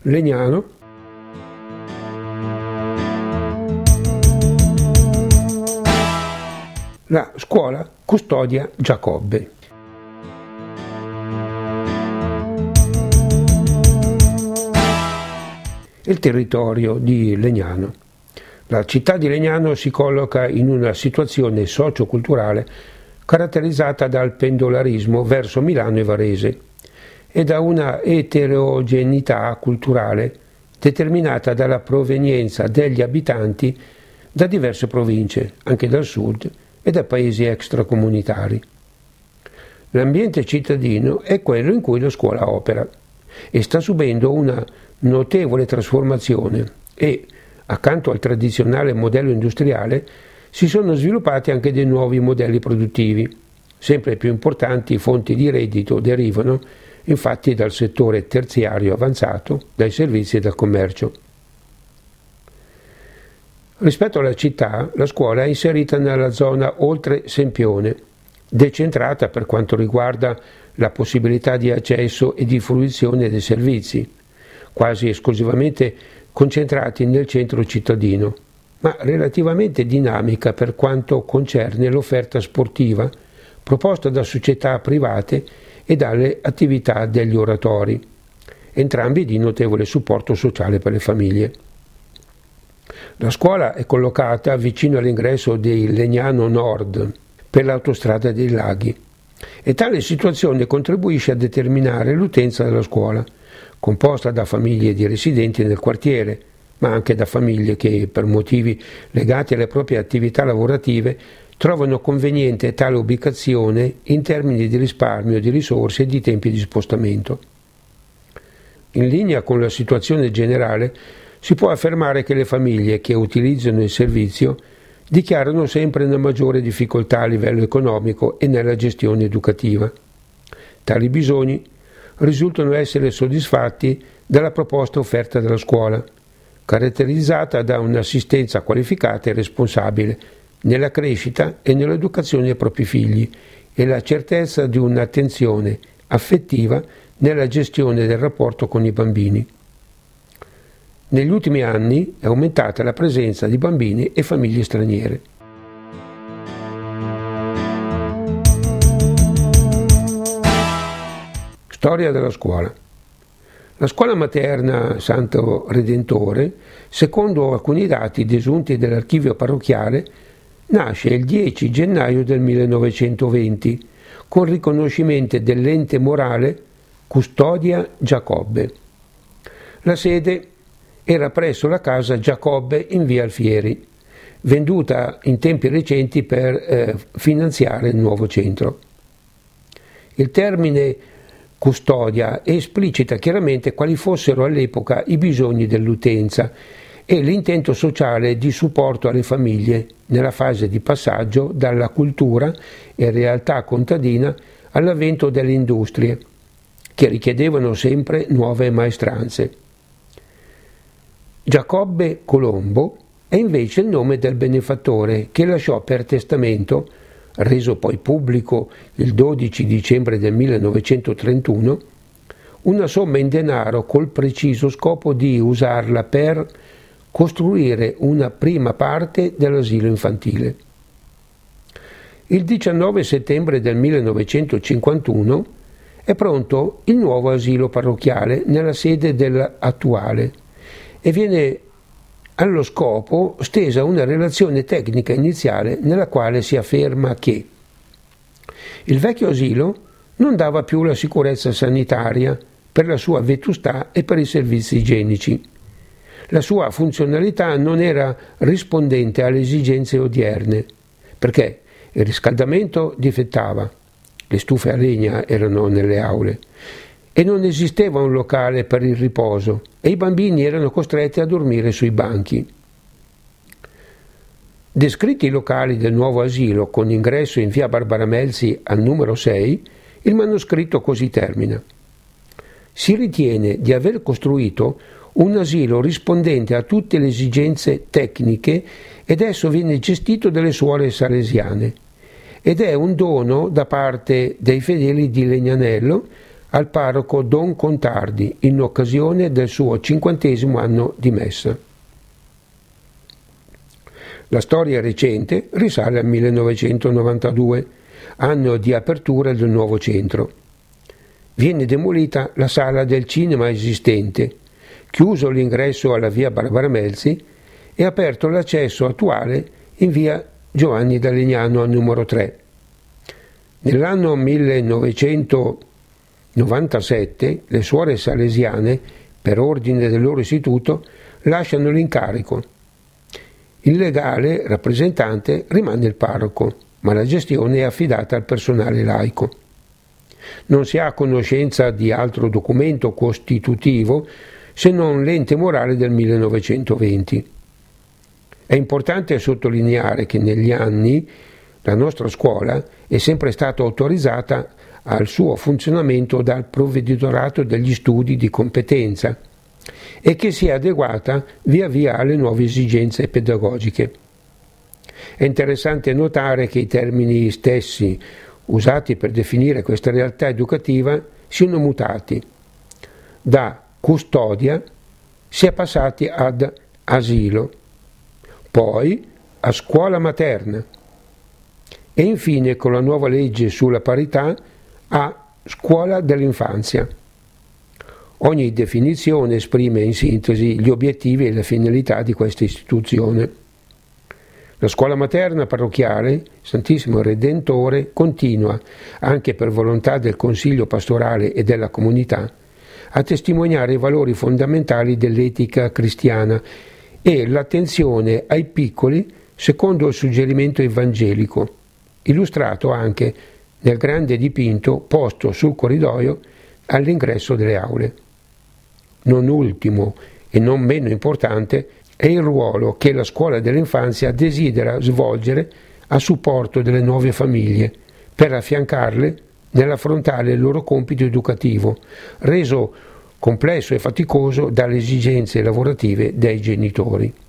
Legnano. La scuola Custodia Giacobbe. Il territorio di Legnano. La città di Legnano si colloca in una situazione socio-culturale caratterizzata dal pendolarismo verso Milano e Varese e da una eterogeneità culturale determinata dalla provenienza degli abitanti da diverse province, anche dal sud, e da paesi extracomunitari. L'ambiente cittadino è quello in cui la scuola opera e sta subendo una notevole trasformazione e, accanto al tradizionale modello industriale, si sono sviluppati anche dei nuovi modelli produttivi. Sempre più importanti fonti di reddito derivano infatti dal settore terziario avanzato, dai servizi e dal commercio. Rispetto alla città, la scuola è inserita nella zona oltre Sempione, decentrata per quanto riguarda la possibilità di accesso e di fruizione dei servizi, quasi esclusivamente concentrati nel centro cittadino, ma relativamente dinamica per quanto concerne l'offerta sportiva proposta da società private e dalle attività degli oratori, entrambi di notevole supporto sociale per le famiglie. La scuola è collocata vicino all'ingresso di Legnano Nord per l'autostrada dei Laghi e tale situazione contribuisce a determinare l'utenza della scuola, composta da famiglie di residenti nel quartiere, ma anche da famiglie che, per motivi legati alle proprie attività lavorative, trovano conveniente tale ubicazione in termini di risparmio di risorse e di tempi di spostamento. In linea con la situazione generale, si può affermare che le famiglie che utilizzano il servizio dichiarano sempre una maggiore difficoltà a livello economico e nella gestione educativa. Tali bisogni risultano essere soddisfatti dalla proposta offerta dalla scuola, caratterizzata da un'assistenza qualificata e responsabile nella crescita e nell'educazione dei propri figli e la certezza di un'attenzione affettiva nella gestione del rapporto con i bambini. Negli ultimi anni è aumentata la presenza di bambini e famiglie straniere. Storia della scuola. La scuola materna Santo Redentore, secondo alcuni dati desunti dall'archivio parrocchiale, nasce il 10 gennaio del 1920 con riconoscimento dell'ente morale Custodia Giacobbe. La sede era presso la casa Giacobbe in via Alfieri, venduta in tempi recenti per finanziare il nuovo centro. Il termine custodia esplicita chiaramente quali fossero all'epoca i bisogni dell'utenza e l'intento sociale di supporto alle famiglie nella fase di passaggio dalla cultura e realtà contadina all'avvento delle industrie, che richiedevano sempre nuove maestranze. Giacobbe Colombo è invece il nome del benefattore che lasciò per testamento, reso poi pubblico il 12 dicembre del 1931, una somma in denaro col preciso scopo di usarla per costruire una prima parte dell'asilo infantile. Il 19 settembre del 1951 è pronto il nuovo asilo parrocchiale nella sede dell'attuale e viene allo scopo stesa una relazione tecnica iniziale nella quale si afferma che il vecchio asilo non dava più la sicurezza sanitaria per la sua vetustà e per i servizi igienici. La sua funzionalità non era rispondente alle esigenze odierne, perché il riscaldamento difettava, le stufe a legna erano nelle aule, e non esisteva un locale per il riposo e i bambini erano costretti a dormire sui banchi. Descritti i locali del nuovo asilo con ingresso in via Barbara Melzi al numero 6, il manoscritto così termina: si ritiene di aver costruito un asilo rispondente a tutte le esigenze tecniche ed esso viene gestito dalle suore salesiane ed è un dono da parte dei fedeli di Legnanello al parroco Don Contardi in occasione del suo 50° anno di messa. La storia recente risale al 1992, anno di apertura del nuovo centro. Viene demolita la sala del cinema esistente, chiuso l'ingresso alla via Barbara Melzi e aperto l'accesso attuale in via Giovanni da Legnano numero 3. Nell'anno 1997 le suore salesiane, per ordine del loro istituto, lasciano l'incarico. Il legale rappresentante rimane il parroco, ma la gestione è affidata al personale laico. Non si ha conoscenza di altro documento costitutivo se non l'ente morale del 1920. È importante sottolineare che negli anni la nostra scuola è sempre stata autorizzata al suo funzionamento dal Provveditorato degli Studi di competenza e che si è adeguata via via alle nuove esigenze pedagogiche. È interessante notare che i termini stessi usati per definire questa realtà educativa siano mutati. Da custodia si è passati ad asilo, poi a scuola materna e infine con la nuova legge sulla parità a scuola dell'infanzia. Ogni definizione esprime in sintesi gli obiettivi e le finalità di questa istituzione. La scuola materna parrocchiale Santissimo Redentore continua, anche per volontà del Consiglio pastorale e della comunità, a testimoniare i valori fondamentali dell'etica cristiana e l'attenzione ai piccoli secondo il suggerimento evangelico, illustrato anche nel grande dipinto posto sul corridoio all'ingresso delle aule. Non ultimo e non meno importante è il ruolo che la scuola dell'infanzia desidera svolgere a supporto delle nuove famiglie per affiancarle nell'affrontare il loro compito educativo, reso complesso e faticoso dalle esigenze lavorative dei genitori.